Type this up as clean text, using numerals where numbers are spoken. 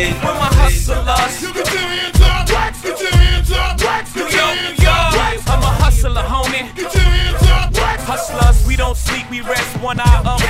it. We're my hustlers. You get your hands up. Get your hands up. Get your hands up. I'm a hustler, homie. Get your hands up. Hustlers, we don't sleep, we rest 1 hour up